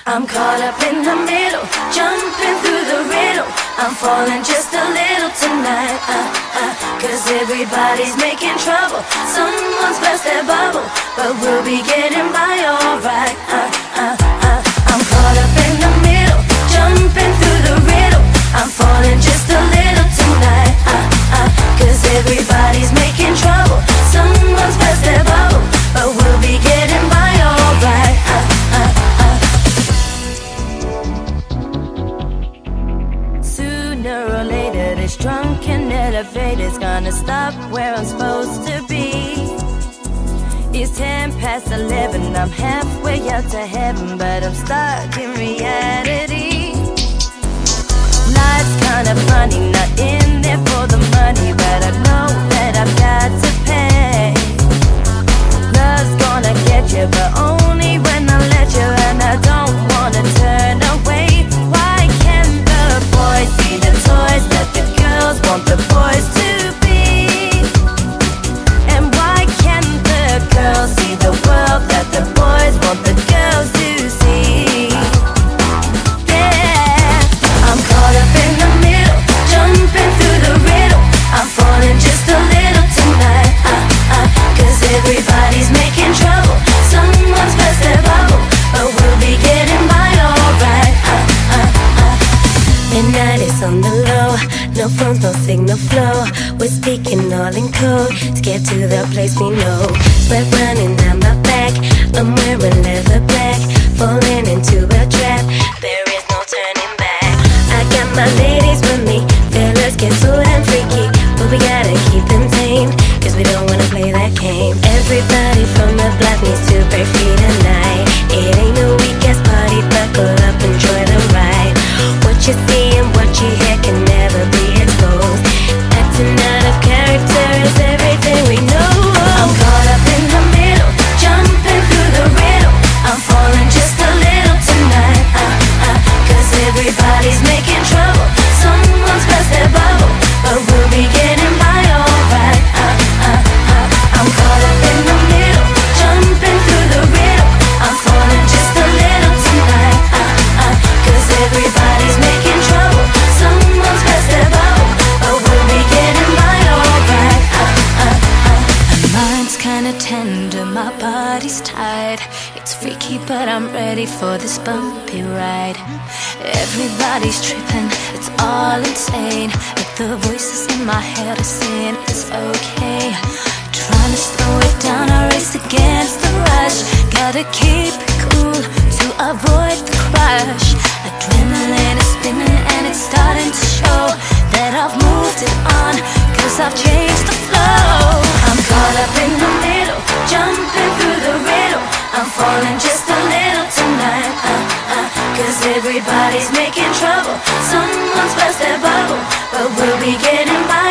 I'm caught up in the middle, jumping through the riddle. I'm falling just a little tonight, cause everybody's making trouble. Someone's burst their bubble, but we'll be getting by alright. I'm caught up in the middle, jumping through the riddle. I'm falling just a little tonight, cause everybody's making trouble. Someone's burst their bubble, but we'll be getting by alright. Sooner or later, this drunken elevator's gonna stop where I'm supposed to be. It's 11:10, I'm halfway up to heaven, but I'm stuck in reality. Life's kinda funny, not in there for the money, but I know that I've got to pay. Love's gonna get you, but only when I let you, and I don't wanna turn away. Why can't the boys be the toys that the girls want the boys to be? And why can't the girls see the world that the boys want the girls to see? Yeah, I'm caught up in the middle, jumping through the riddle. I'm falling just a little tonight, cause everybody's making trouble. Someone's burst their bubble, but we'll be getting by alright. Midnight is on the low, no phones, no signal flow. We're speaking all in code, scared to the place we know. Sweat running down my back, I'm wearing leather black, falling into a trap, there is no turning back. I got my ladies with me, fellas get so damn freaky, but we gotta keep them tame, cause we don't wanna play that game. Everybody from the block needs to break free tonight. It ain't no weak-ass party, buckle up, enjoy the ride. What you see and what you hear can never be exposed. Acting out of character is everything we know. I'm caught up in the middle, jumping through the riddle. I'm falling just a little tonight, cause everybody's making trouble. Someone's burst their bubble, but we'll be getting by alright. I'm caught up in the middle, jumping through the riddle. I'm falling just a little tonight, cause everybody's making trouble. Someone's burst their bubble, but we'll be getting by alright. My mind's kinda tender, my body's tired. It's freaky, but I'm ready for this bumpy ride. Everybody's tripping, it's all insane, but the voices in my head are saying it's okay. Trying to slow it down, I race against the rush. Gotta keep it cool to avoid the crush. Adrenaline is spinning and it's starting to show that I've moved it on, cause I've changed the flow. I'm caught up in the middle, jumping through the riddle. I'm falling just a little tonight, cause everybody's making trouble. Someone's burst their bubble, but we'll be getting by